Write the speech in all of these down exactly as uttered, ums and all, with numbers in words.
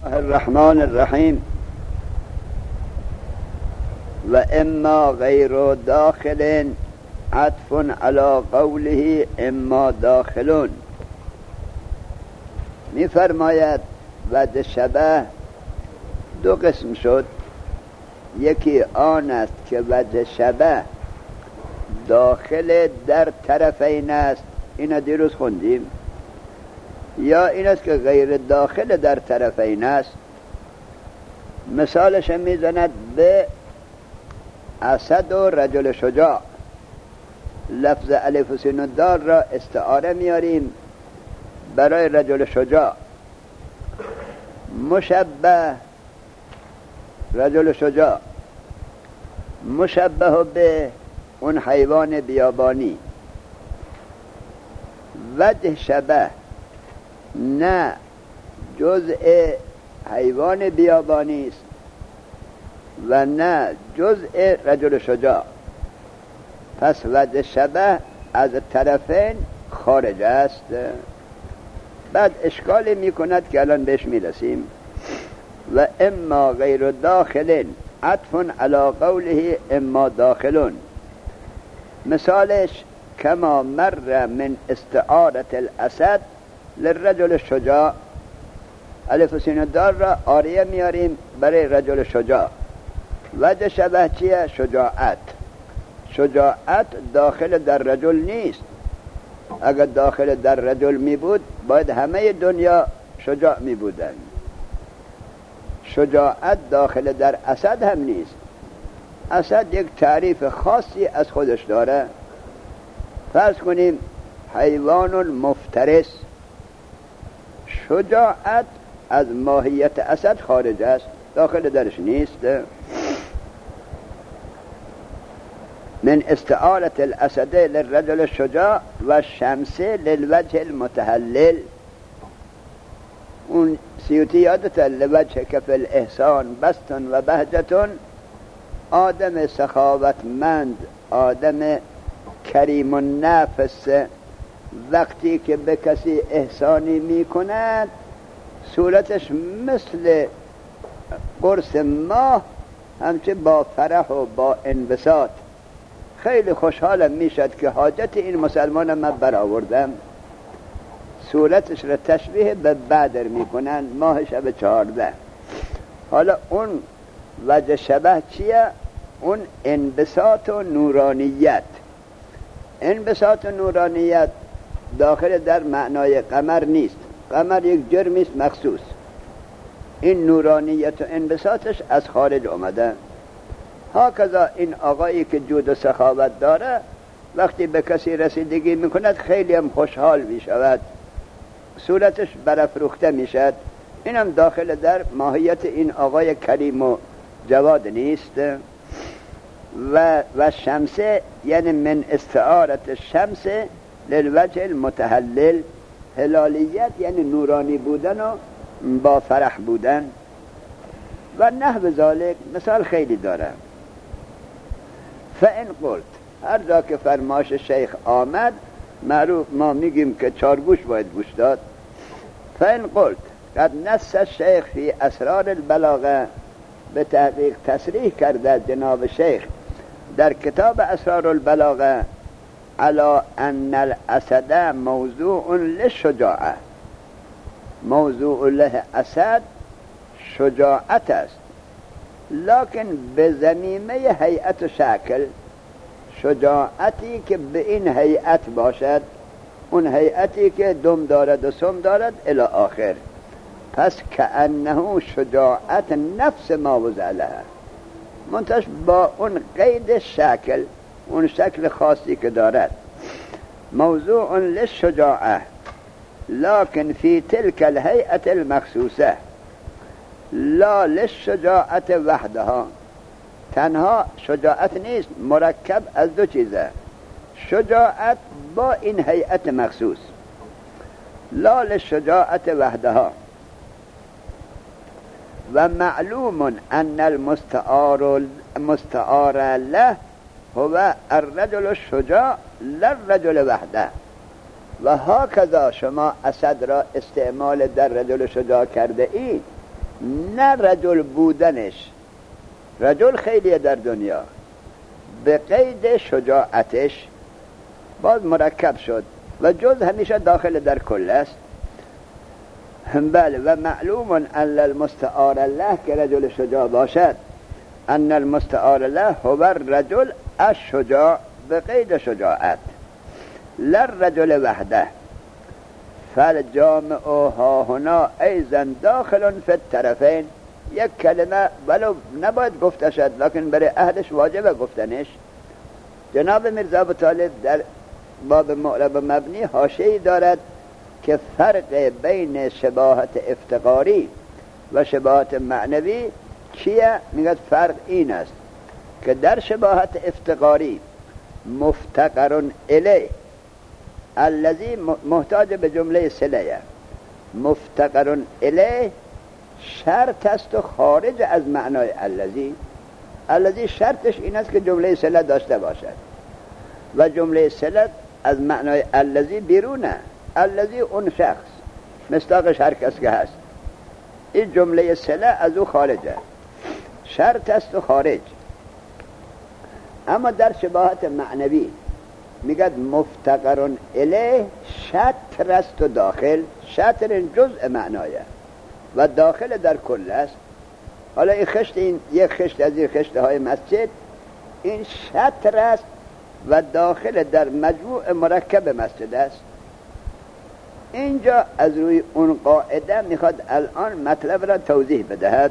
الرحمن الرحیم. و اما غیر داخل عطف علی قوله اما داخلون. می فرماید وجه شبه دو قسم شد. یکی آن است که وجه شبه داخل در طرفین است، اینا دیروز خوندیم. یا این است که غیر داخل در طرفین است. مثالش میزند به اسد و رجل شجاع. لفظ الف و سین و دال را استعاره میاریم برای رجل شجاع. مشبه رجل شجاع مشبه به اون حیوان بیابانی. وجه شبه نه جزء حیوان بیابانی است و نه جزء رجل شجاع. پس وجه شبه از طرفین خارج است. بعد اشکالی می کند که الان بهش می رسیم. و اما غیر داخل عطف علی قوله اما داخلون. مثالش کما مر من استعارت الاسد للرجل الشجاع. الف و سین و دال را آریه میاریم برای رجل شجاع. وجه شبه چیه؟ شجاعت. شجاعت داخل در رجل نیست. اگر داخل در رجل می بود باید همه دنیا شجاع می بودن. شجاعت داخل در اسد هم نیست. اسد یک تعریف خاصی از خودش داره. فرض کنیم حیوان مفترس. شجاعت از ماهیت اسد خارج است، داخل درش نیست. من استعارت الاسد للرجل الشجاع و الشمس للوجه المتهلل. اون سیوطی یادت لوجه کف الاحسان بستن و بهجتون. آدم سخاوتمند، آدم کریم النفس وقتی که به کسی احسانی می کند صورتش مثل قرص ماه، همچه با فرح و با انبساط. خیلی خوشحالم میشد که حاجت این مسلمانم من برآوردم. صورتش را تشبیه به بدر میکنن، ماه شب چهارده. حالا اون وجه شبه چیه؟ اون انبساط و نورانیت. انبساط و نورانیت داخل در معنای قمر نیست. قمر یک جرمی است مخصوص. این نورانیت و انبساطش از خارج آمده. هاکذا این آقایی که جود و سخاوت داره وقتی به کسی رسیدگی میکند خیلی هم خوشحال میشود، صورتش برافروخته میشد. اینم داخل در ماهیت این آقای کریم و جواد نیست. و و شمسه یعنی من استعارت شمس للوجه المتهلل. هلالیت یعنی نورانی بودن و با فرح بودن. و نحو ذالک مثال خیلی داره. فان قلت، هر جا که فرماش شیخ آمد معروف ما میگیم که چارگوش باید گوش داد. فان قلت قد نص الشیخ فی اسرار البلاغه. به تحقیق تصریح کرده جناب شیخ در کتاب اسرار البلاغه علی ان الاسد موضوع للشجاعه. موضوع له اسد شجاعت است، لکن به ضمیمه هیئت و شکل. شجاعتی که به این هیئت باشد، اون هیئتی که دم دارد و سم دارد الی آخر. پس کأنه شجاعت نفس ما وضع لها، منتش با اون قید شکل، اون شکل خاصی که دارد. موضوع للشجاعه لكن في تلك الهيئة المخصوصة لا للشجاعت وحدها. تنها شجاعت نیست، مرکب از دو چیزه. شجاعت با این هیئت مخصوص. لا للشجاعت وحدها. و معلوم ان المستعار المستعار له هو الرجل الشجاع لا الرجل وحده. و هاکذا شما اسد را استعمال در رجل شجاع کرده اید. نه رجل بودنش. رجل خیلیه در دنیا، به قید شجاعتش باز مرکب شد و جز همیشه داخل در کل است. بله، و معلوم ان المستعار له که رجل شجاع باشد، ان المستعار له هو الرجل الشجاع به قید شجاعت، لا الرجل وحده. فالجامع ها هنا ایضا داخل فی الطرفین. یک کلمه ولو نباید گفته شد لکن برای اهلش واجبه گفتنش. جناب میرزا ابو طالب در باب معرب مبنی حاشیه‌ای دارد که فرق بین شباهت افتقاری و شباهت معنوی چیه؟ میگه فرق این است که در شباهت افتقاری مفتقر الیه الذی محتاج به جمله صله، مفتقر الیه شرط است و خارج از معنای الذی. الذی شرطش این است که جمله صله داشته باشد و جمله صله از معنای الذی بیرونه. الذی اون شخص مصداقش هر کس که هست، این جمله صله از او خارجه، شرط است و خارج. اما در شباهت معنوی میگد مفتقر الیه شطر است و داخل. شطر جزء معنایه و داخل در کل است. حالا این خشت، این یک خشت از این خشت های مسجد، این شطر است و داخل در مجموع مرکب مسجد است. اینجا از روی اون قاعده میخواد الان مطلب را توضیح بدهد.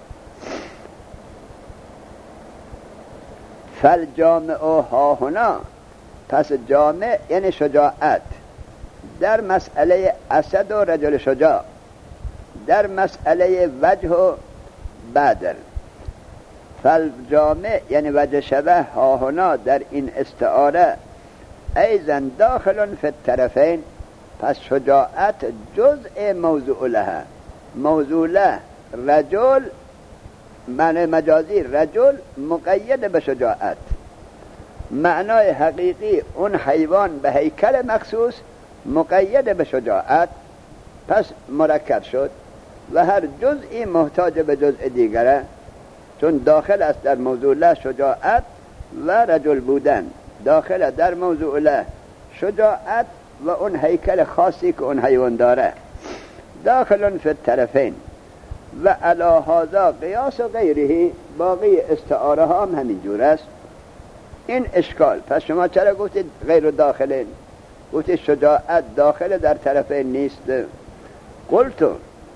فالجامع ها هنا، پس جامع یعنی شجاعت در مسئله اسد و رجل شجاع، در مسئله وجه و بدر. فالجامع یعنی وجه شبه ها هنا در این استعاره ایضا داخل فی الطرفین. پس شجاعت جزء موضوع لها، موضوع له رجل معنی مجازی رجل مقید به شجاعت، معنای حقیقی اون حیوان به هیکل مخصوص مقید به شجاعت، پس مرکب شد و هر جزئی محتاج به جزء دیگره، چون داخل است در موضوع له شجاعت و رجل بودن، داخل در موضوع له شجاعت و اون هیکل خاصی که اون حیوان داره. داخل فی الطرفین و علی هذا قیاس و غیره، باقی استعاره ها هم همین جور است. این اشکال. پس شما چرا گفتید غیر داخلین؟ گفتید شجاعت داخل در طرفین نیست. قلتو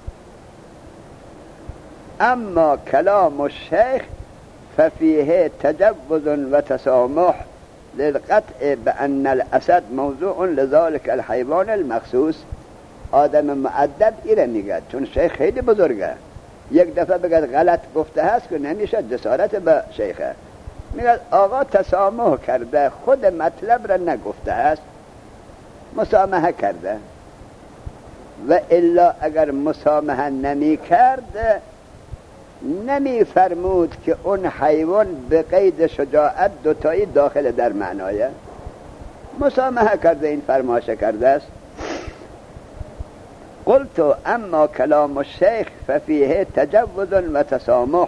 اما کلام الشیخ ففیه تجوز و تسامح للقطع بأن الاسد موضوع لذلك الحیوان المخصوص. آدم معدب ایره میگه، چون شیخ خیلی بزرگه، یک دفعه بگه غلط گفته هست که نمیشه جسارت به شیخه. میگه آقا تسامح کرده، خود مطلب را نگفته هست، مسامحه کرده. و الا اگر مسامحه نمی کرد نمی فرمود که اون حیوان به قید شجاعت دوتایی داخل در معنایه. مسامحه کرده، این فرمایش کرده است. قلت اما کلام الشیخ ففیه تجوز و تسامح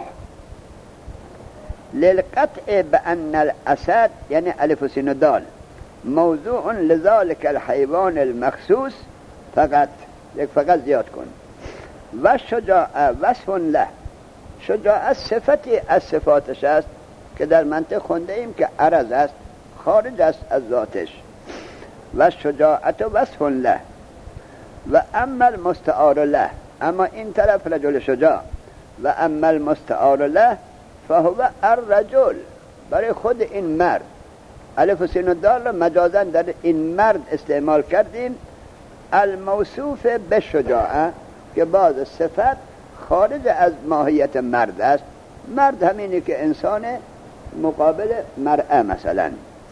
للقطع بأن الاسد یعنی الف و سین و دال موضوع لذلك الحیوان المخصوص فقط، یک فقط زیاد کن. و شجاع وصف له، شجاعت صفتی از صفاتش است که در منطق خونده ایم که عرض است، خارج است از ذاتش. و شجاعت وصف له و اما المستعار له، اما این طرف رجل شجاع، و اما المستعار له فهو الرجل، برای خود این مرد. الف و سین و دال را مجازن در این مرد استعمال کردیم، الموصوف به شجاعه که باز صفت خارج از ماهیت مرد است. مرد همینی که انسان مقابل مرأة مثلا.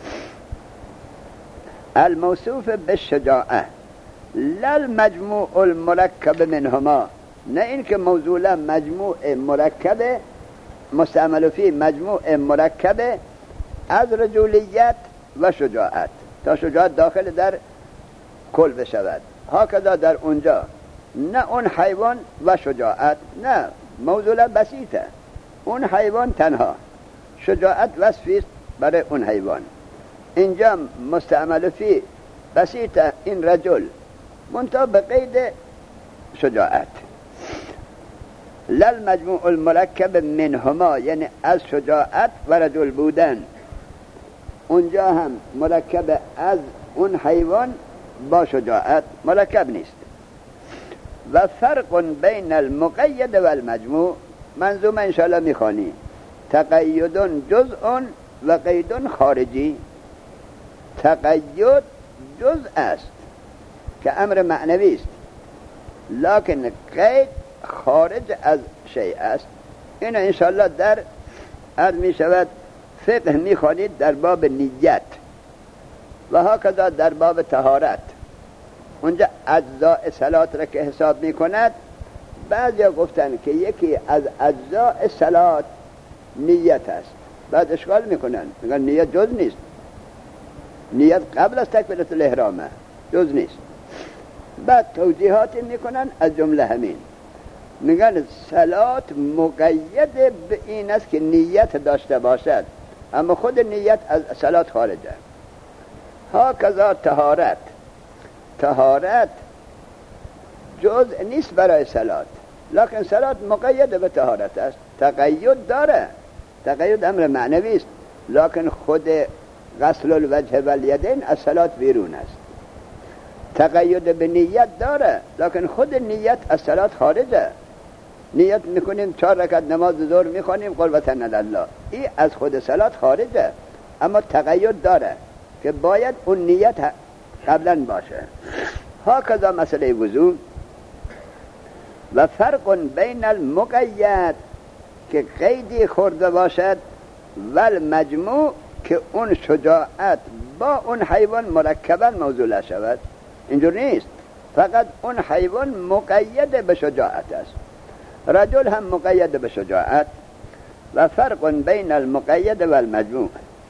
الموصوف به شجاعه لا المجموع المرکب منهما، نه این که موضوع مجموع مرکب مستعمل فی مجموع مرکب از رجولیت و شجاعت تا شجاعت داخل در کل بشود. هکذا در اونجا نه اون حیوان و شجاعت، نه موضوع بسیطه، اون حیوان تنها. شجاعت وصفی است برای اون حیوان. اینجا مستعمل فی بسیطه، این رجل منتها به قید شجاعت. لل مجموع المرکب منهما، یعنی از شجاعت و رجل بودن. اونجا هم مرکب از اون حیوان با شجاعت، مرکب نیست. و فرق بین المقید و المجموع، منظومه انشاءالله میخوانی. تقید جزء و قید خارجی. تقید جزء است که امر معنوی است، لکن قید خارج از شیء است. این انشاءالله در عرض می شود فقه می خوانید در باب نیت و هکذا در باب طهارت. اونجا اجزاء صلات را که حساب می کند، بعضی گفتن که یکی از اجزاء صلات نیت است. بعد اشکال می کنن، میگن نیت جز نیست، نیت قبل از تکبیرة الاحرامه، جز نیست. بعد توضیحات می کنن از جمله همین، میگن صلات مقید به این است که نیت داشته باشد، اما خود نیت از صلات خارجه. هکذا طهارت، طهارت جزء نیست برای صلات، لکن صلات مقید به طهارت است. تقید داره، تقید امر معنوی است، لکن خود غسل الوجه و الیدین از صلات بیرون است. تقید به نیت داره، لکن خود نیت از صلات خارجه. نیت میکنیم چهار رکعت نماز ظهر میخوانیم قربتن الله، این از خود صلات خارجه، اما تقید داره که باید اون نیت قبلا باشه. هکذا مسئله وضو. و فرق بین المقید که قیدی خورده باشد و المجموع که اون شجاعت با اون حیوان مرکبا موضوع شود. اینجور نیست، فقط اون حیوان مقید به شجاعت است، رجل هم مقید به شجاعت. و فرق بین المقید و المجموع.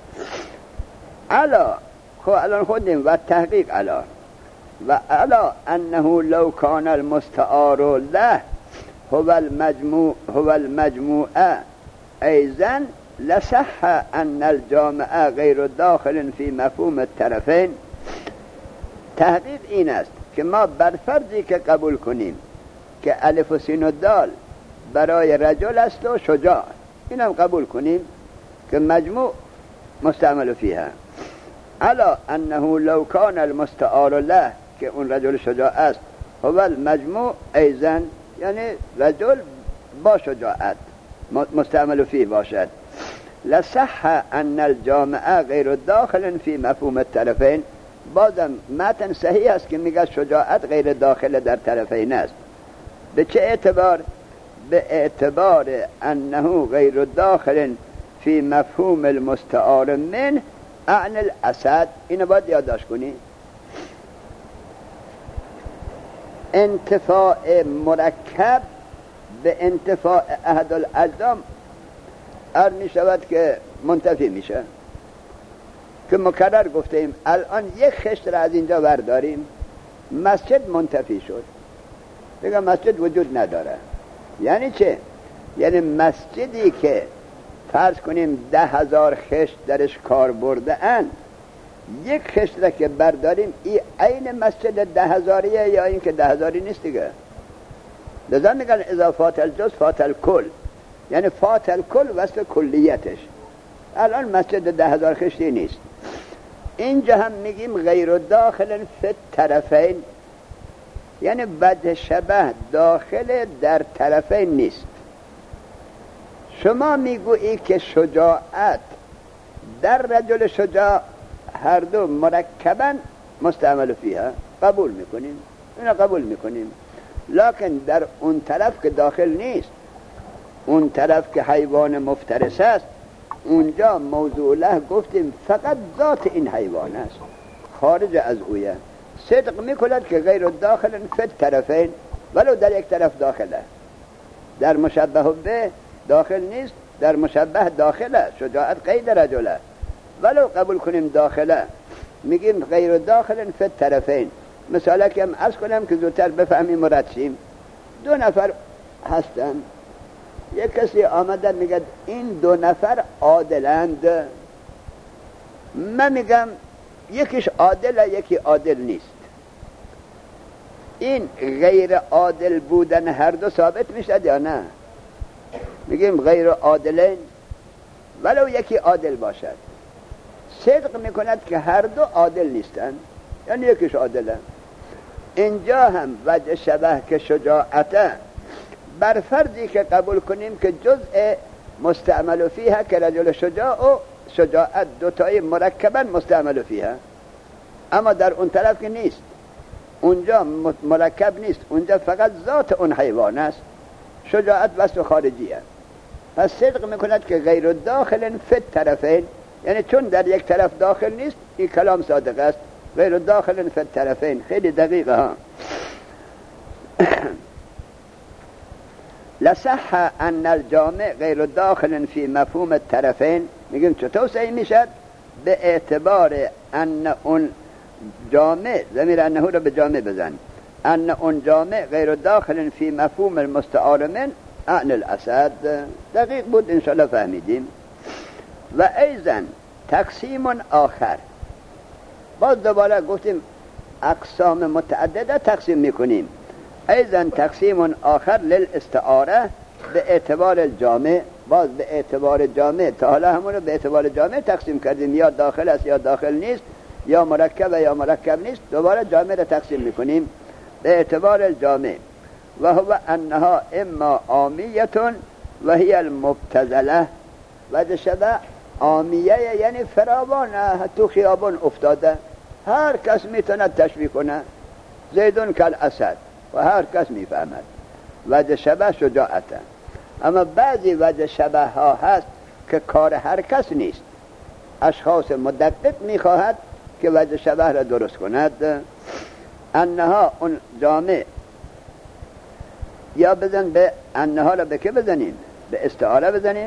علا، خب الان خودیم و تحقیق علا و علا انه لو کان المستعار له هو المجموع هو المجموع ایضا لصح ان الجامع غیر داخل فی مفهوم الطرفین. تحقیق این است که ما بر فرضی که قبول کنیم که الف و سین و دال برای رجل است و شجاع، اینم قبول کنیم که مجموع مستعمل فیها. علا انه لو کان المستعار له که اون رجل شجاع است، هو المجموع ایضا، یعنی رجل با شجاعت مستعمل فیه باشد. لصح ان الجامع غیر داخل فی مفهوم الطرفین. بازم متن صحیح است که میگه شجاعت غیر داخل در طرفین است. به چه اعتبار؟ به اعتبار انه غیر داخل فی مفهوم المستعار من عن الاسد. اینو باید یادداشت کنی. انتفاع مرکب به انتفاع احد الاجزا ار می شود که منتفی میشه، که مکرر گفتیم الان یک خشت را از اینجا برداریم، مسجد منتفی شد، دیگه مسجد وجود نداره. یعنی چه؟ یعنی مسجدی که فرض کنیم ده هزار خشت درش کار برده اند، یک خشت را که برداریم این عین مسجد ده هزاریه یا این که ده هزاری نیست دیگه. لذا میگن اذا فات الجزء فات الکل، یعنی فات الکل وصل کلیتش. الان مسجد ده هزار خشتی نیست. اینجا هم میگیم غیر داخل فی الطرفین، یعنی وجه شبه داخل در طرفین نیست. شما میگویی که شجاعت در رجل شجاع هر دو مرکبا مستعمل فیها، قبول میکنیم، اینا قبول میکنیم، لکن در اون طرف که داخل نیست، اون طرف که حیوان مفترس است، اونجا موضوع له گفتیم فقط ذات این حیوان است، خارج از اویه. صدق میکند که غیر داخل فی الطرفین، ولو در یک طرف داخله، در مشبه به داخل نیست، در مشبه داخله. شجاعت قید رجله، ولو قبول کنیم داخله، میگیم غیر داخل فی الطرفین. مثالا که هم از کنم که زودتر بفهمیم مرد شیم. دو نفر هستن، یک کسی آمده میگه این دو نفر عادلند، من میگم یکیش عادله یکی عادل نیست. این غیر عادل بودن هر دو ثابت میشد یا نه؟ میگیم غیر عادلین ولو یکی عادل باشد. صدق میکند که هر دو عادل نیستند، یعنی یکیش عادله. اینجا هم وجه شبه که شجاعته، بر فرضی که قبول کنیم که جزء مستعمل فیها که رجل شجاع و شجاعت دوتایی مرکبا مستعمل فیها، اما در اون طرف که نیست، اونجا مرکب نیست، اونجا فقط ذات اون حیوان است. شجاعت وصف خارجی است. پس صدق میکند که غیر داخل فی الطرفین، یعنی چون در یک طرف داخل نیست این کلام صادق است. غیر داخل فی الطرفین خیلی دقیقه ها. لصح ان الجامع غیر داخل فی مفهوم الطرفین. میگیم چطور صحیح میشد؟ به اعتبار ان اون جامع، ضمیر انه رو به جامع بزن، ان اون جامع غیر داخل فی مفهوم المستعار من عن الاسد. دقیق بود، انشاءالله فهمیدیم. و ایضا تقسیم آخر، باز دوباره گفتیم اقسام متعدده تقسیم میکنیم. ایضا تقسیم آخر للاستعاره به اعتبار الجامع، باز به اعتبار جامع. تا حالا همون رو به اعتبار جامع تقسیم کردیم، یا داخل است یا داخل نیست، یا مرکب یا مرکب نیست. دوباره جامع رو تقسیم میکنیم به اعتبار الجامع. و هو انها اما عامیتون و هی المبتذله. و شبه عامیه یعنی فراوانه، تو خیابان افتاده، هر کس میتونه تشبیه کنه، زیدون کل اسد، و هر کس میفهمد. وجه شبه شجاعته. اما بعضی وجه شبه ها هست که کار هر کس نیست، اشخاص مدقق میخواهد که وجه شبه را درست کند. انها اون جامع، یا بزن به انها را به که بزنیم؟ به استعاره بزنیم.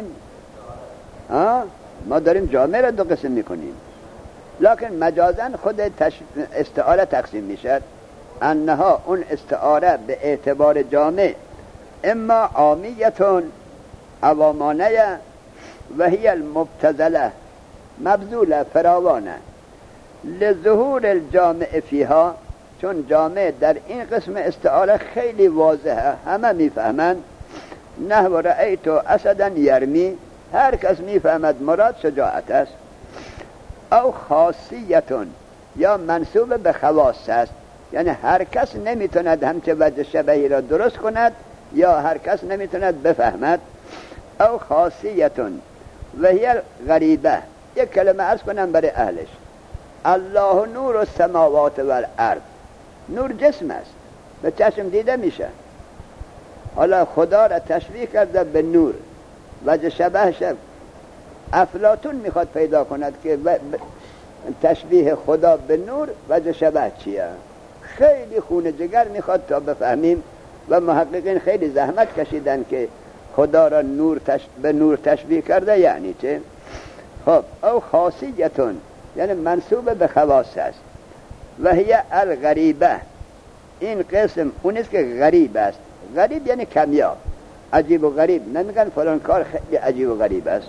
آه؟ ما داریم جامع را دو قسم میکنیم، لکن مجازا خود تش... استعاره تقسیم میشد. انها اون استعاره به اعتبار جامع اما عامیتون عوامانه و هی المبتذله مبذوله فراوانه لظهور الجامع فیها، چون جامع در این قسم استعاره خیلی واضحه، همه میفهمند. نحو رأیت اسدا یرمی، هر کس میفهمد مراد شجاعت است. او خاصیتون، یا منسوب به خواص است، یعنی هر کس نمیتوند همچه وجه شبهی را درست کند، یا هر کس نمیتوند بفهمد. او خاصیتون و هی غریبه. یک کلمه عرض کنم برای اهلش. الله نور السماوات والارض. نور جسم است، به چشم دیده میشه. حالا خدا را تشبیه کرده به نور، وجه شبه شب. افلاطون میخواد پیدا کند که تشبیه خدا به نور وجه شبه چیه. خیلی خون جگر میخواد تا بفهمیم، و محققین خیلی زحمت کشیدن که خدا را نور تش... به نور تشبیه کرده یعنی چه. خب او خاصیتون یعنی منسوب به خواص است. و هی الغریبه، این قسم اونیست که غریب است. غریب یعنی کمیاب، عجیب و غریب. نمیگن فلان کار خیلی عجیب و غریب است.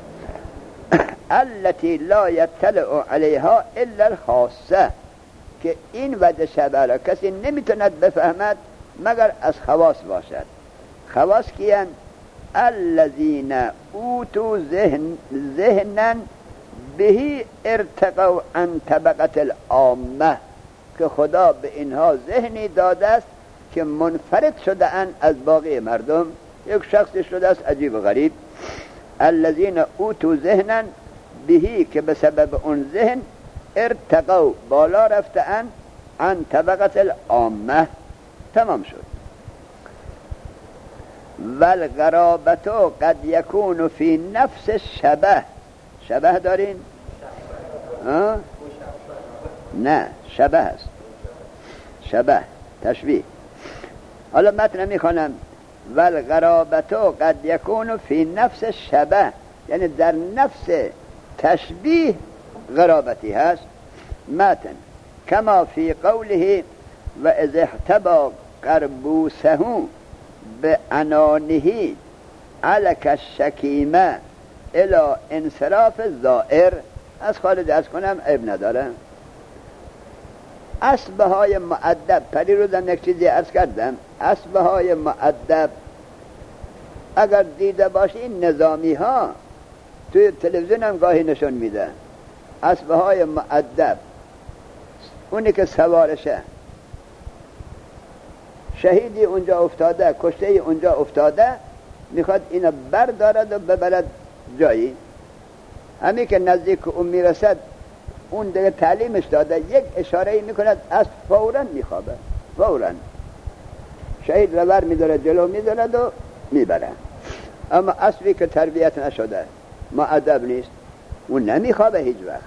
التي لا يطلع عليها الا الخاصه، که این وجه شبه را کسی نمیتوند بفهمد مگر از خواص باشد. خواص کیان؟ الذين اوتوا ذهن ذهنا به ارتقوا عن طبقه العامه، که خدا به اینها ذهنی داده است که منفرد شده اند از باقی مردم. یک شخصی شده است عجیب و غریب. الذين اوتوا ذهنا به، که به سبب اون ذهن ارتقوا بالا رفتن عن طبقه العامه. تمام شد. والغرابتو قد یکون فی نفس شبه. شبه دارین؟ آه؟ نه، شبه است. شبه تشبیه. حالا متن میخوانم. والغرابتو قد یکون فی نفس شبه، یعنی در نفس تشبیه غرابتی هست. متن کما فی قوله و اذ احتبا قربوسه به عنانه علک الشکیمه الی انصراف زائر، از خارج از کنم عیب نداره. اسبه های مؤدب، پری روزم یک چیزی عرض کردم، اسبه های مؤدب اگر دیده باشی این نظامی ها توی تلویزیون هم گاهی نشون میده، اسبه های مؤدب، اونی که سوارشه شهیدی اونجا افتاده، کشته اونجا افتاده، میخواد اینو بردارد و ببرد جایی، همین که نزدیک اون میرسد اون دیگه تعلیمش داده، یک اشاره ای میکند از فوراً میخوابه، فوراً شهید رو بر میداره جلو میدارد و میبره. اما اسبی که تربیت نشده مؤدب نیست اون نمیخوابه هیچ وقت.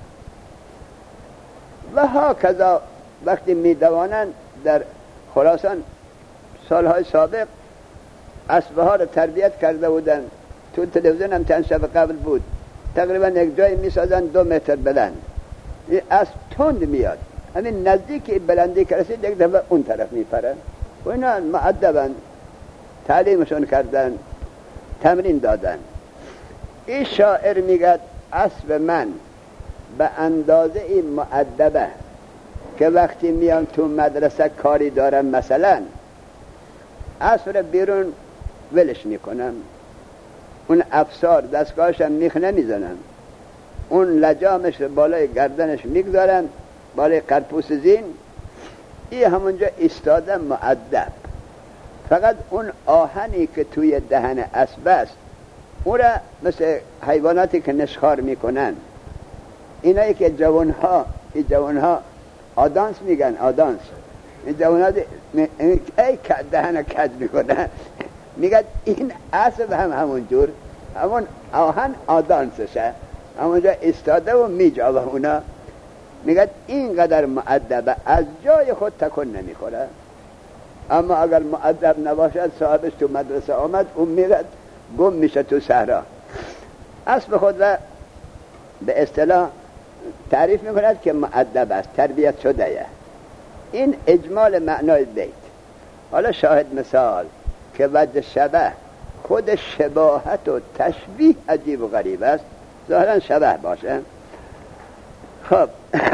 و ها کذا وقتی میدوانند در خراسان سالهای سابق اسبه ها رو تربیت کرده بودن، تو تلویزیون هم چند شب قبل بود، تقریبا یک جایی میسازن دو متر بلند، این اسب تند میاد، همین نزدیک بلندی که رسید یک دفعه اون طرف میپره و اینا مؤدبن، تعلیمشون کردن، تمرین دادن. این شاعر میگه اسب من به اندازه این مؤدبه که وقتی میام تو مدرسه کاری دارم مثلا اسب بیرون ولش میکنم، اون افسار دستگاهشم میخ نمیزنم، اون لجامش بالای گردنش میگذارم بالای قرپوس زین، این همونجا ایستاده مؤدب. فقط اون آهنی که توی دهن اسب است اون را مثل حیواناتی که نشخار میکنن، اینایی که جوانها این جوانها آدانس میگن، آدانس، این جوانها ای دهن کج میکنن، میگن این اسب هم همون جور، همون آهن آدانسشه، همونجا استاده و میجاوه اونا، میگن اینقدر مؤدبه از جای خود تکن نمیخوره. اما اگر مؤدب نباشد صاحبش تو مدرسه آمد اون میرد گم میشه تو صحرا. اسب خود را به اصطلاح تعریف میکند که مؤدب است، تربیت شده یه. این اجمال معنای بیت. حالا شاهد مثال که وجه شبه، خود شباهت و تشبیه عجیب و غریب است، ظاهرا شبه باشه. خب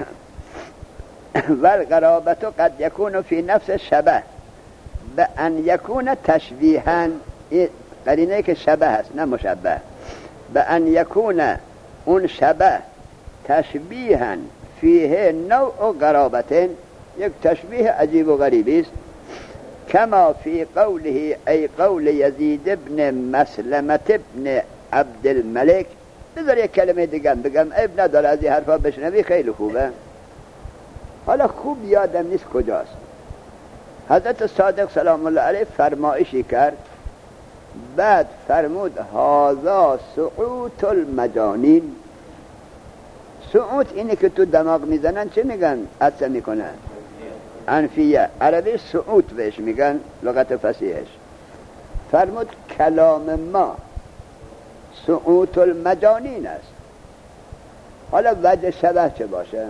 والقرابت قد یکون فی نفس شبه به ان یکون تشبیها، این قرینه که شبه است نه مشبه، به ان یکون اون شبه تشبیها فیه نوع قرابتن، یک تشبیه عجیب و غریبی است. کما فی قوله ای قول یزید ابن مسلمة ابن عبد الملک. بذار یک کلمه دیگه بگم، عیب نداره از این حرفا بشنوی، خیلی خوبه. حالا خوب یادم نیست کجاست، حضرت صادق سلام الله علیه فرمایشی کرد، بعد فرمود هذا سعوت المجانین. سعوت اینه که تو دماغ میزنن، چه میگن؟ عطسه میکنن، انفیه، عربی سعوت بهش میگن، لغت فصیحش. فرمود کلام ما سعوت المجانین است. حالا وجه شبه چه باشه؟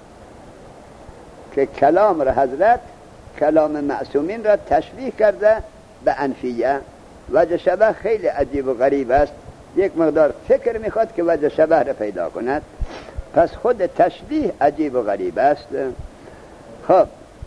که کلام را حضرت کلام معصومین را تشبیه کرده به انفیه. وجه شبه خیلی عجیب و غریب است، یک مقدار فکر میخواد که وجه شبه را پیدا کند. پس خود تشبیه عجیب و غریب است. خب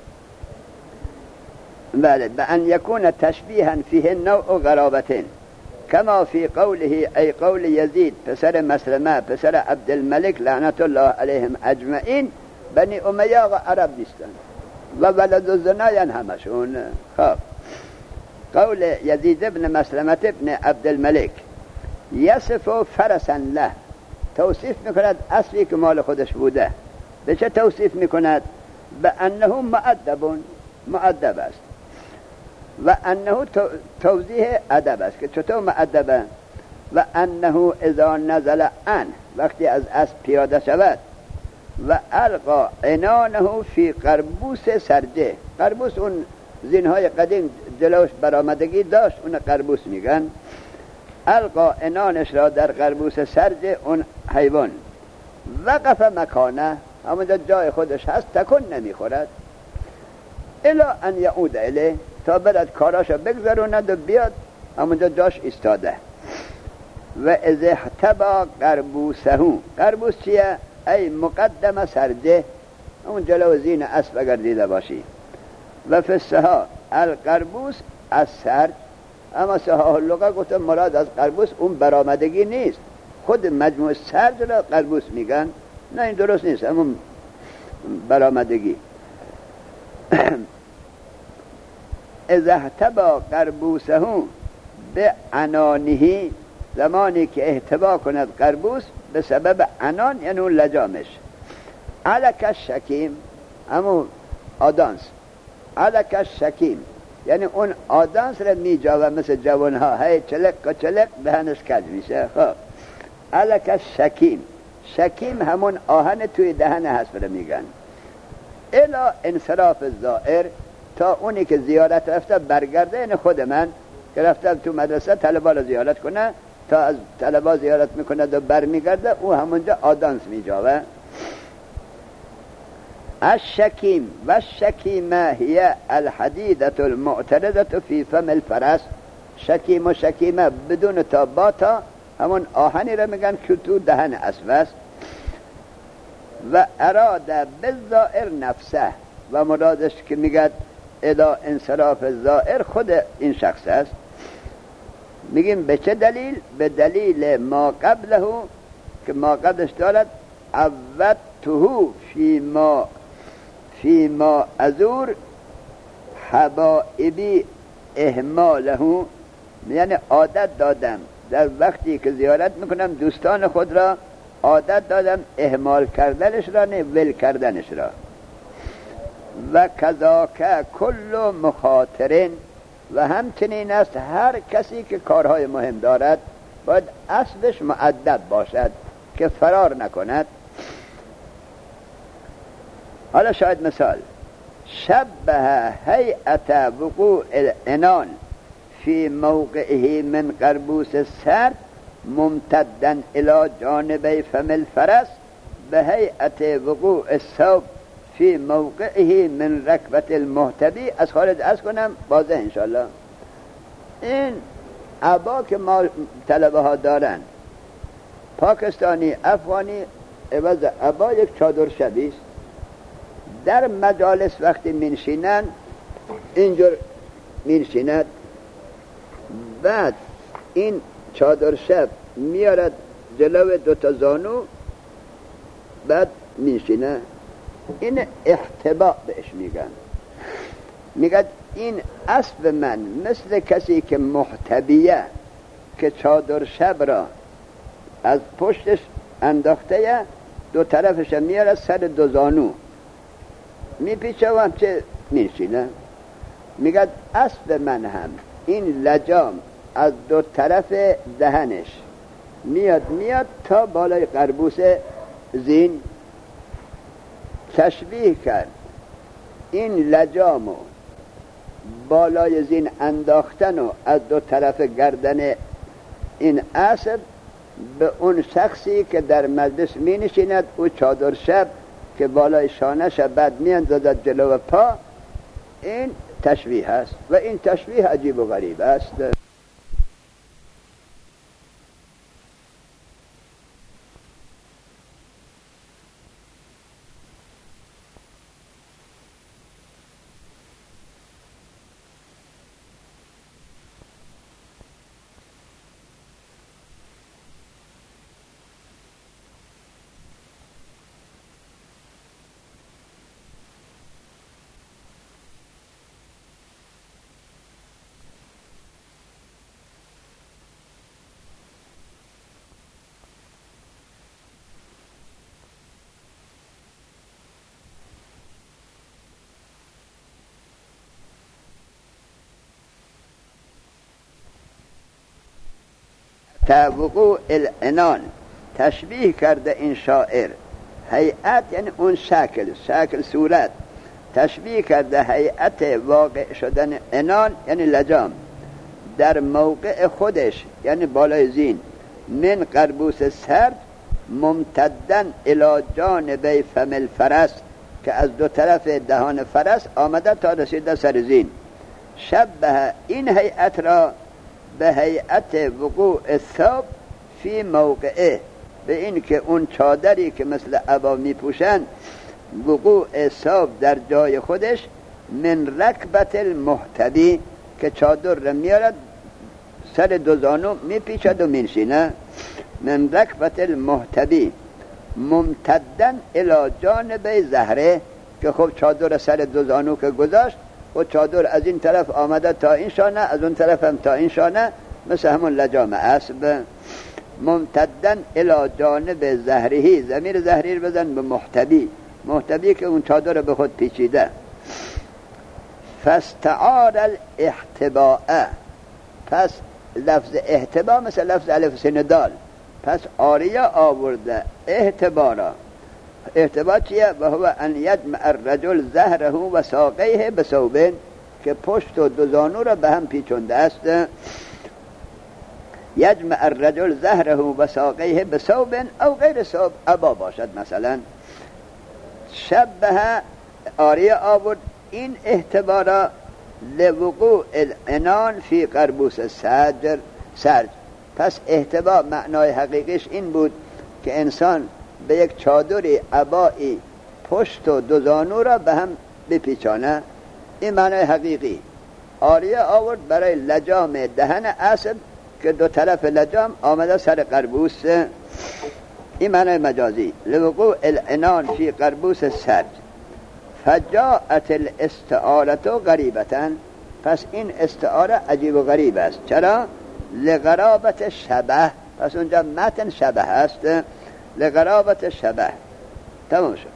بله، به ان یکون تشبیها فیه نوع غرابتین کما فی قوله ای قول یزید پسر مسلمه پسر عبدالملک لعنت الله علیهم اجمعین. بنی امیه و عرب نیستن و ولد الزناین همشون. خب قول یزید ابن مسلمة ابن عبدالملک یصف فرسا له، توصیف میکند اصلی که مال خودش بوده. به چه توصیف میکند؟ به انه مؤدب، مؤدب است، و انه توضیح ادب است که چطور مؤدبه. و انه اذا نزل ان، وقتی از اسب پیاده شود، و القا عنانه فی قربوس سرجه. قربوس اون زینهای قدیم جلوش برآمدگی داشت، اون قربوس میگن. القا عنانش را در قربوس سرجه اون حیوان. وقف مکانه، همونجا جای خودش هست، تکن نمیخورد. الا ان یعود الیه، تا برد کاراشو بگذروند و بیاد همونجا جاش ایستاده. و از احتبا قربوسه. قربوس چیه؟ ای مقدم سرجه، اون جلو زین اسب اگر دیده باشی. و فسها القربوس از سر، اما صحاح اللغه گفته مراد از قربوس اون برآمدگی نیست، خود مجموع سرج را قربوس میگن. نه این درست نیست، همون برآمدگی. اذا احتبا قربوسه به عنانه، زمانی که احتبا کند قربوس به سبب عنان یعنی اون لجامش. علک شکیم، همون آدانس. علک شکیم یعنی اون آدانس را میجاوه مثل جوانها، هی چلک و چلک دهنش کج میشه. خب علک شکیم، شکیم همون آهن توی دهن هست را میگن. الا انصراف الزائر، تا اونی که زیارت رفته برگرده. این خود من که رفتم تو مدرسه طلبا را زیارت کنه، تا از طلبا زیارت میکنه و برمیگرده، او همونجا آدانس میجاوه. الشکیم و الشکیمه هی الحدیدة المعترضة فی فم الفرس. شکیم و شکیمه بدون تا با تا همون آهنی را میگن که تو دهن اسب است. و اراده بالزائر نفسه، و مرادش که میگه الا انصراف الزائر خود این شخص است. میگیم به چه دلیل؟ به دلیل ما قبله، که ما قبلش دارد عودته فی ما فی ما ازور حبائبی اهماله، یعنی عادت دادم در وقتی که زیارت میکنم دوستان خود را عادت دادم اهمال کردنش را، نه ول کردنش را. و کذاک کل مخاطرین، و همچنین است هر کسی که کارهای مهم دارد باید اسبش مؤدب باشد که فرار نکند. حالا شاید مثال شبه هیئت وقوع العنان فی موقعه من قربوس سرد ممتدا الى جانبی فم الفرس به هیئت وقوع الثوب فی موقعه من رکبت المهتبی. از خارج از کنم واضح انشالله. این عبا که ما طلبه ها دارن، پاکستانی افغانی، عوض عبا یک چادر شبیست. در مجالس وقتی منشینن اینجور منشیند، بعد این چادر شب میارد جلو دوتا زانو، بعد منشینه. این احتباء بهش میگن. میگه این اسب من مثل کسی که محتبیه، که چادر شب را از پشتش انداخته، دو طرفش میاره سر دو زانو میپیچه و همچه میشینه. میگه اسب من هم این لجام از دو طرف دهنش میاد میاد تا بالای قربوس زین. تشبیه کرد این لجامو بالای زین انداختن و از دو طرف گردن این اسب به اون شخصی که در مجلس می نشیند، او چادر شب که بالای شانه شب بعد می اندازد جلو پا. این تشبیه است و این تشبیه عجیب و غریب است. وقوع العنان تشبیه کرده این شاعر هیئت، یعنی اون شکل شکل صورت، تشبیه کرده هیئت واقع شدن عنان یعنی لجام در موقع خودش، یعنی بالای زین، من قربوس سرد ممتدن الی جانبی فم الفرس، که از دو طرف دهان فرس آمده تا رسیده سر زین. شبه این هیئت را به هیئت وقوع الثوب فی موقعه، به این که اون چادری که مثل عبا میپوشن وقوع ثوب در جای خودش، من رکبت المحتبی، که چادر را میارد سر دو زانو میپیچد و مینشینه، من رکبت المحتبی ممتدن الی جانب زهره، که خب چادر سر دو زانو که گذاشت و چادر از این طرف آمده تا این شانه، از اون طرف هم تا این شانه، مثل همون لجام اسب. ممتدن الی جانب زهرهی، ضمیر زهری رو بزن به محتبی، محتبی که اون چادر به خود پیچیده. فاستعار الاحتباء، پس لفظ احتباء مثل لفظ الف سین دال، پس آریه آورده احتبارا. احتباء چیه؟ و هو ان یجمع الرجل ظهره و ساقیه بثوبین، که پشت و دو زانو را به هم پیچونده است. یجمع الرجل ظهره و ساقیه بثوب او غیر ثوب، عبا باشد مثلا. شبه آریه آورد این احتبارا لوقوع العنان فی قربوس سرج سرج. پس احتبا معنای حقیقیش این بود که انسان به یک چادری عبایی پشت و دو زانو را به هم بپیچانه، این معنای حقیقی. آریه آورد برای لجام دهن اسب که دو طرف لجام آمده سر قربوس، این معنای مجازی. لوقوع العنان فی قربوس سرج. فجاءت الاستعاره غریبتن، پس این استعاره عجیب و غریب است. چرا؟ لغرابت شبه، پس اونجا متن شبه است، لغرابت شبه. تمام شد.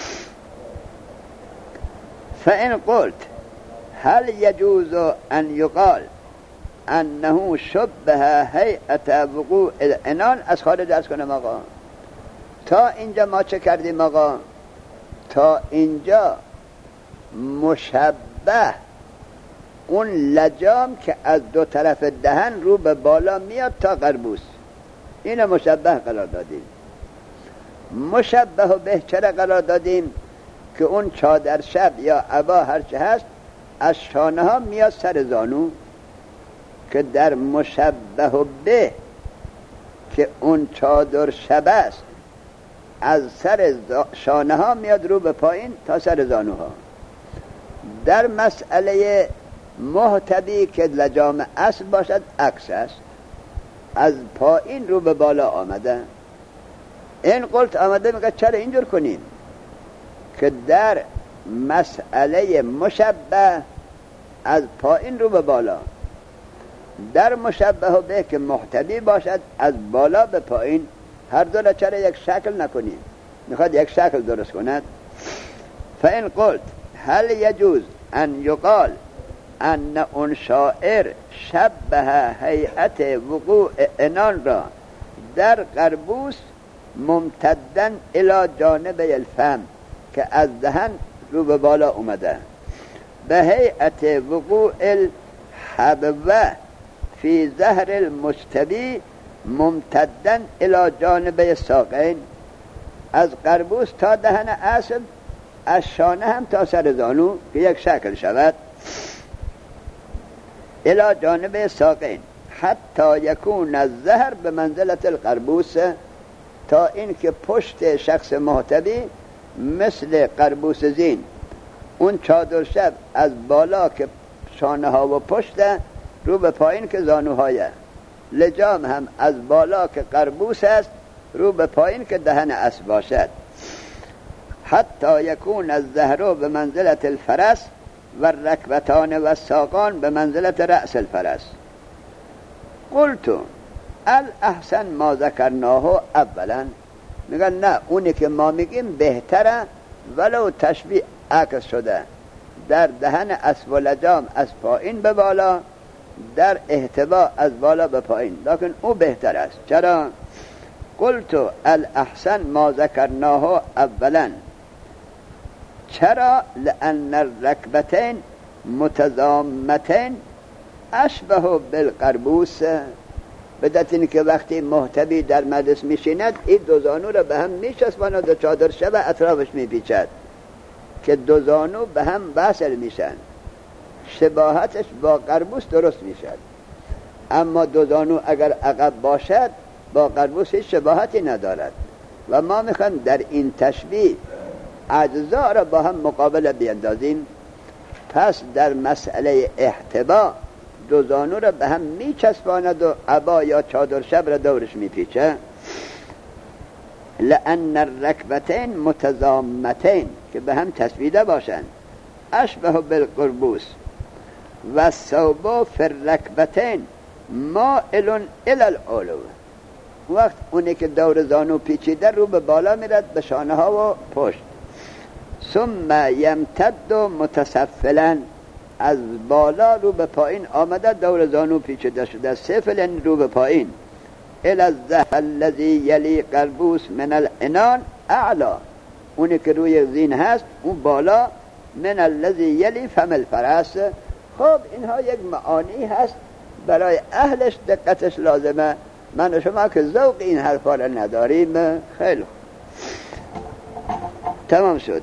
فإن قلت هل يجوز أن يقال أنه شبه هيئة وقوع العنان، از خارج از کنم آقا. تا اینجا ما چه کردیم آقا؟ تا اینجا مشبه اون لجام که از دو طرف دهن رو به بالا میاد تا قربوس، اینو مشبه قرار دادیم. مشبه به چرا قرار دادیم؟ که اون چادر شب یا عبا هرچه هست از شانه ها میاد سر زانو، که در مشبه به که اون چادر شب است از سر شانه ها میاد رو به پایین تا سر زانوها. در مسئله محتبی که لجام اسب باشد عکس است، از پایین رو به بالا آمده. این قلت آمده میگه چرا اینجور کنیم؟ که در مسئله مشبه از پایین رو به بالا، در مشبه به که محتبی باشد از بالا به پایین، هر دو را چرا یک شکل نکنیم؟ میخواد یک شکل درست کند. فإن قلت هل يجوز ان يقال ان اون شاعر شبه هیئت وقوع عنان را در قربوس ممتدن الى جانب الفم، که از دهن رو به بالا اومده، به هیئت وقوع الحبوه فی ظهر المجتبی ممتدن الى جانب الساقین، از قربوس تا دهن اسب، از شانه هم تا سر زانو که یک شکل شود، الى جانب الساقین حتی یکون الظهر به منزلت القربوس، تا این که پشت شخص محتبی مثل قربوس زین، اون چادر شب از بالا که شانه ها و پشت رو به پایین که زانوهایه، لجام هم از بالا که قربوس است رو به پایین که دهن اسب باشد. حتی یکون الظهر به منزلت الفرس و الرکبتان و الساقان به منزلت رأس الفرس. قلتو الاحسن ما ذکرناه اولا، میگن نه، اونی که ما میگیم بهتره ولو تشبیه عکس شده، در دهن اسب و لجام از پایین به بالا، در احتبا از بالا به پایین، لیکن او بهتر است. چرا؟ قلتو الاحسن ما ذکرناه اولا. چرا؟ لأن الرکبتین متضامتین اشبه بالقربوس، بدت این که وقتی محتبی در مجلس میشیند این دو زانو را به هم میچسباند و چادر شب اطرافش میپیچد که دو زانو به هم وصل میشن، شباهتش با قربوس درست میشد. اما دو زانو اگر عقب باشد با قربوس هیچ شباهتی ندارد و ما میخوایم در این تشبیه اجزا را با هم مقابله بیندازیم. پس در مسئله احتبا دو زانو را به هم میچسباند و عبا یا چادر شب را دورش میپیچه. لأن الرکبتین متضامتین، که به هم چسبیده باشند، اشبه بالقربوس و الثوب فی الرکبتین مائل الی العلو. وقت اونی که دور زانو پیچیده رو به بالا میرد به شانه ها و پشت. ثم یمتد متسفلا، از بالا رو به پایین آمده دور زانو پیچیده شده. سفل رو به پایین. الی الظهر الذی یلی قربوس من العنان اعلا، اونی که روی زین هست اون بالا. من الذی یلی فم الفرس. خب اینها یک معانی هست برای اهلش دقتش لازمه. من و شما که ذوق این حرفا را نداریم. خیلی تمام شد.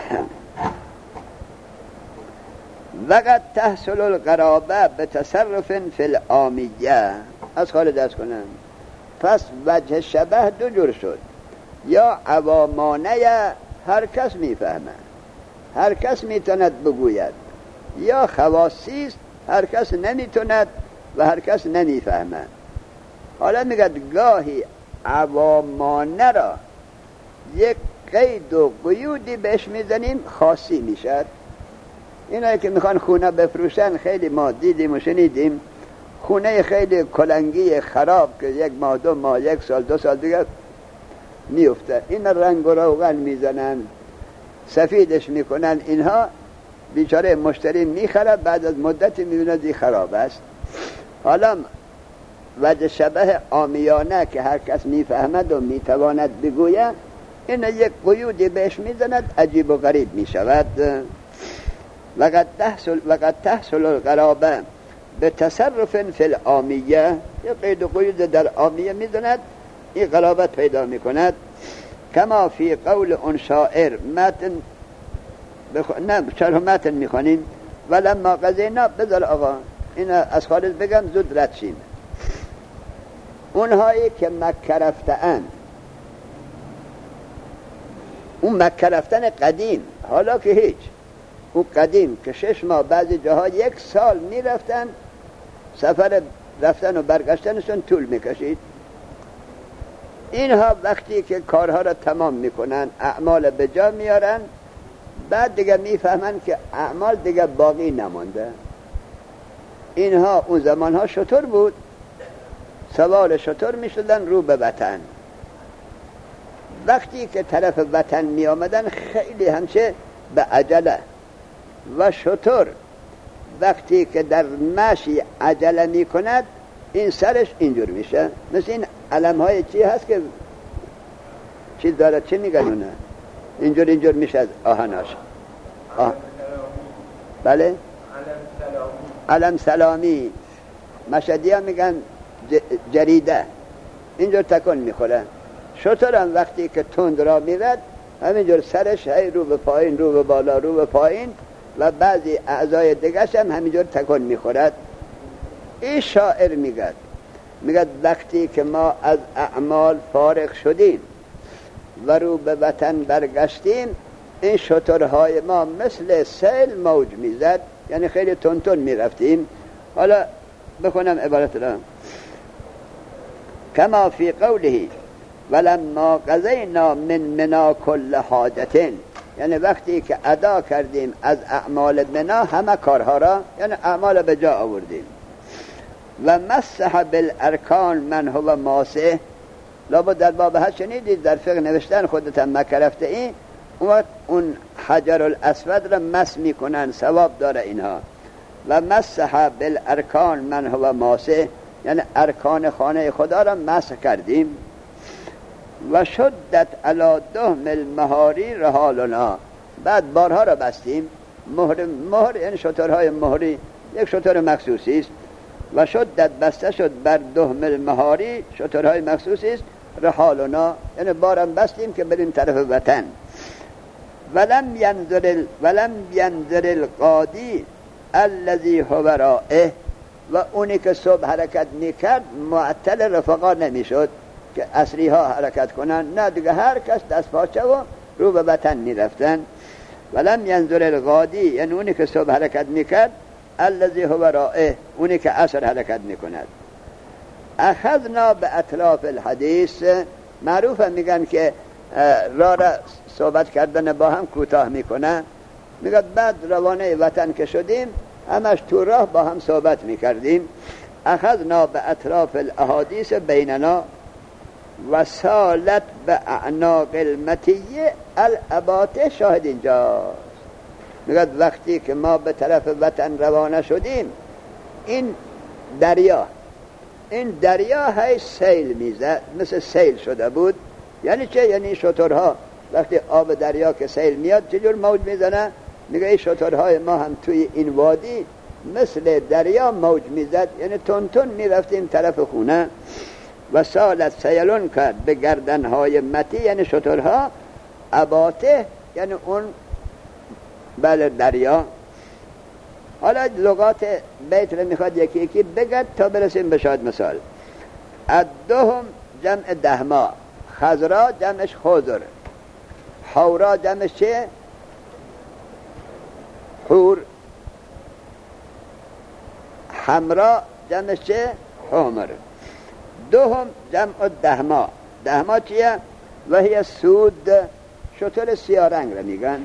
وقد تحصل القرابه به تصرف فی العامیه. از خاله دست کنم. پس وجه شبه دو جور شد. یا عوامانه هر کس میفهمه، هر کس میتوند بگوید، یا خواصیست هر کس نمیتوند و هر کس نمیفهمه. حالا میگد گاهی عوامانه را یک قید و قیودی بهش میزنیم خاصی میشد. اینایی که میخوان خونه بفروشن خیلی ما دیدیم و شنیدیم. خونه خیلی کلنگی خراب که یک ماه دو ماه یک سال دو سال دیگه میفته، این رنگ و روغن میزنن سفیدش میکنن. اینها بیچاره مشتری میخره، بعد از مدتی میبیند این خراب است. حالا وجه شبه عامیانه که هر کس میفهمد و میتواند بگوید، این یک قیودی بهش میزند عجیب و غریب میشود. وقد تحصل وقد تحصل القرابه به تصرف فی العامیه، یک قید و قیود در عامیه میزند، این قرابت پیدا میکند. کما فی قول اون شاعر متن بخ... نه شرح متن میخوانیم. ولما قضینا، بذار آقا این از خالد بگم زود رد شیم. اونهایی که مکه رفتن، اون مکه رفتن قدیم، حالا که هیچ، اون قدیم که شش ماه بعضی جاها یک سال میرفتن، سفر رفتن و برگشتنشون طول میکشید. اینها وقتی که کارها را تمام میکنن، اعمال به جا میارن، بعد دیگه میفهمن که اعمال دیگه باقی نمانده. اینها اون زمانها شطور بود، سوار شطور میشدن رو به وطن. وقتی که طرف وطن می آمدن خیلی همچه به عجله و شطور وقتی که در مشی عجله می کند این سرش اینجور میشه، مثل این علم های چی هست که چیز داره، چی میگن اونه، اینجور اینجور میشه از آهناش. آه. بله علم سلامی. مشهدی ها میگن جریده، اینجور تکن میخوره. شطورم وقتی که تند را میرد همینجور سرش هی رو به پایین رو به بالا رو به پایین و بعضی اعضای دیگرش هم همینجور تکن میخورد. این شاعر میگد میگد وقتی که ما از اعمال فارغ شدیم و رو به وطن برگشتیم، این شطورهای ما مثل سیل موج میزد، یعنی خیلی تون تون میرفتیم. حالا بخونم عبارت را. کما فی قوله ولما قضینا من منا کل حاجتین، یعنی وقتی که ادا کردیم از اعمال منا همه کارها را، یعنی اعمال به جا آوردیم. و مسح بالارکان من هو ماسح، لابد در باب حج شنیدید در فقه نوشتن، خودت هم مکه رفته این اون, اون حجر الاسود را مس میکنن، ثواب داره اینها. و مسح بالارکان من هو ماسح، یعنی ارکان خانه خدا را مسح کردیم. و شدت علی دهم المهاری رحالنا، بعد بارها را بستیم. مهر مهر یعنی شترهای مهری، یک شتر مخصوصی است. و شدت بسته شد بر دهم المهاری، شترهای مخصوصی است. رحالنا یعنی بارم بستیم که بریم طرف وطن. ولم ینظر ال... ولم ینظر القادی الذی هو رائه، و اونی که صبح حرکت میکرد معطل رفقا نمیشد. که عصری ها حرکت کنن، نه دیگه هر کس دست پاچه و رو به وطن می رفتن. ولم ینظر الغادی، یعنی اونی که صبح حرکت میکرد، الذی هو رائه، اونی که عصر حرکت میکند. اخذنا به اطراف الحدیث، معروف میگن که را را صحبت کردن با هم کوتاه میکنه. میگه بعد روانه وطن که شدیم همش تو راه با هم صحبت میکردیم. اخذنا به اطراف الاحادیث بیننا و سالت به اعناق المطیه الاباته. شاهد اینجاست، میگه وقتی که ما به طرف وطن روانه شدیم، این دریا این دریا های سیل میزد، مثل سیل شده بود. یعنی چه؟ یعنی شترها وقتی آب دریا که سیل میاد چجور موج میزنه؟ میگه این شترهای ما هم توی این وادی مثل دریا موج میزد، یعنی تون تون میرفتیم طرف خونه. و سالت سیلون کرد به گردنهای متی، یعنی شترها، اباته یعنی اون بله دریا. حالا لغات بیت رو میخواد یکی یکی بگد تا برسیم به شاید مثال. الدهم جمع دهما، خضرا جمعش خضر، حورا جمعش چه؟ حور، حمرا جمعش چه؟ حمر. دهم جمع دهما، دهما چیه؟ وحی سود، شتر سیاه رنگ رو میگن.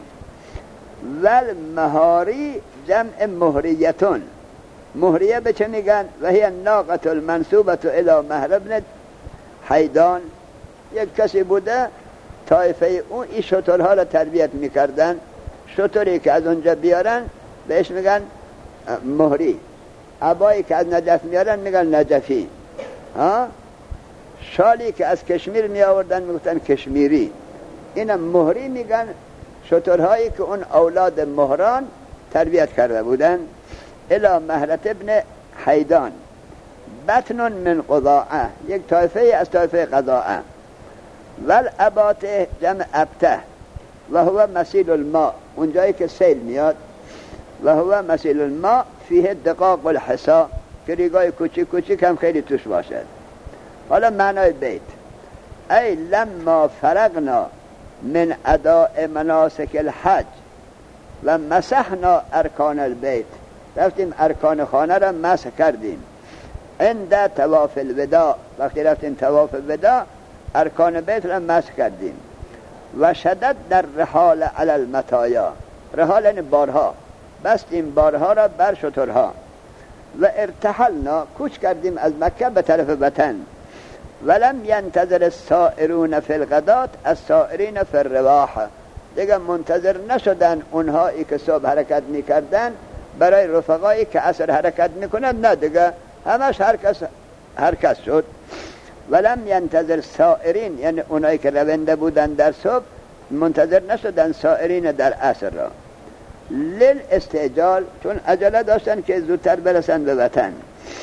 ول مهاری جمع مهریتون، مهریه به چه میگن؟ وحی ناقة المنصوبة الى مهر ابن حیدان. یک کسی بوده طایفه اون این شترها را تربیت میکردن، شتری که از اونجا بیارن بهش میگن مهری، عبایی که از نجف میارن میگن نجفی، ها؟ شالی که از کشمیر می آوردن میگفتن کشمیری. اینم مهری میگن، شترهایی که اون اولاد مهران تربیت کرده بودن. الی مهرت ابن حیدان، بطن من قضاعه، یک طایفه از طایفه قضاعه. ول اباته جمع ابته و هو مسیل الماء، اونجایی که سیل میاد. و هو مسیل الماء فیه دقاق الحصا، که ریگای کوچیک کوچیک هم خیلی توش باشد. حالا معنای بیت: ای لما فرغنا من اداء مناسک الحج و مسحنا ارکان البیت، رفتیم ارکان خانه را مسح کردیم. عند طواف الوداع، وقتی رفتیم طواف الوداع ارکان بیت را مسح کردیم. و شدد در رحال علی المطایا، رحال یعنی بارها، بستیم بارها را بر شترها. و ارتحلنا، کوچ کردیم از مکه به طرف وطن. ولم ینتظر السائرون فی الغدات السائرین فی الرواح، دیگه منتظر نشدن اونهایی که صبح حرکت میکردن برای رفقایی که عصر حرکت میکنن، نه دیگه همش هر کس هر کس شد. ولم ینتظر سائرین، یعنی اونهایی که رونده بودن در صبح منتظر نشدن سائرین در عصر را. لیل استعجال، چون عجله داشتن که زودتر برسن به وطن.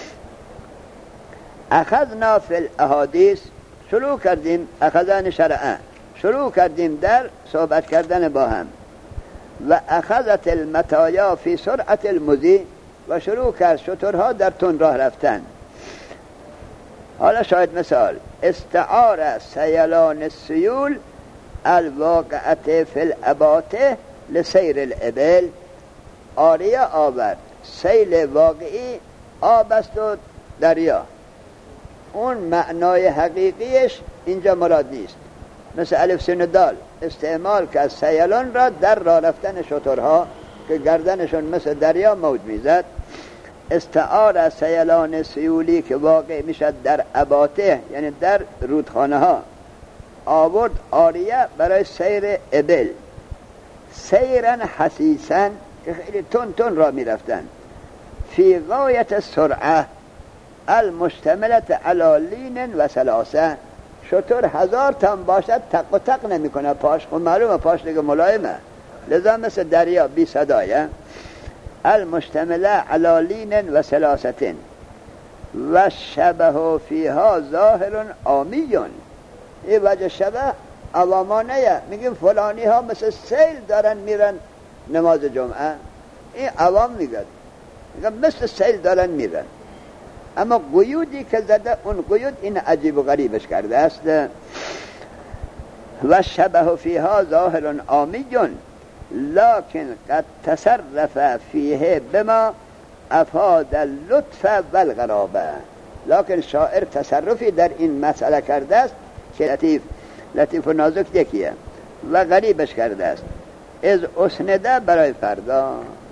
اخذنا فی الاحادیث، شروع کردیم، اخذان شرعه، شروع کردیم در صحبت کردن با هم. و اخذت المطایا فی سرعت المضی، و شروع کرد شترها در تون راه رفتن. حالا شاید مثال: استعار سیلان السیول الواقعت فی الاباته لسیر الابل، آریه آورد، سیل واقعی آب است و دریا، اون معنای حقیقیش اینجا مراد نیست. مثل الف سین دال استعمال که از سیلان را در راه رفتن شترها که گردنشون مثل دریا موج میزد. استعار سیلان سیولی که واقع میشد در اباته، یعنی در رودخانه ها، آورد آریه برای سیر ابل، سیرن حسیسن که خیلی تون تون را میرفتن. فی غایت سرعه المشتملت علی لین و سلاسه، شتر هزار تن باشد تق و تق نمی کنه پاش، خب معلومه پاش دیگه ملایمه، لذا مثل دریا بی صدایه. المشتمله علی لین و سلاستن و شبه فیها ظاهر آمیون، این وجه شبه عوامانه، میگیم فلانی ها مثل سیل دارن میرن نماز جمعه، این عوام میگن، میگن مثل سیل دارن میرن. اما قیودی که زده اون قیود این عجیب و غریبش کرده است. و شبه فیها ظاهر عامی لکن قد تصرف فیه بما افاد اللطف والغرابه. لکن شاعر تصرفی در این مسئله کرده است که لطیف لطیف و نازک یکیه و غریبش کرده است. از اسنده برای فردا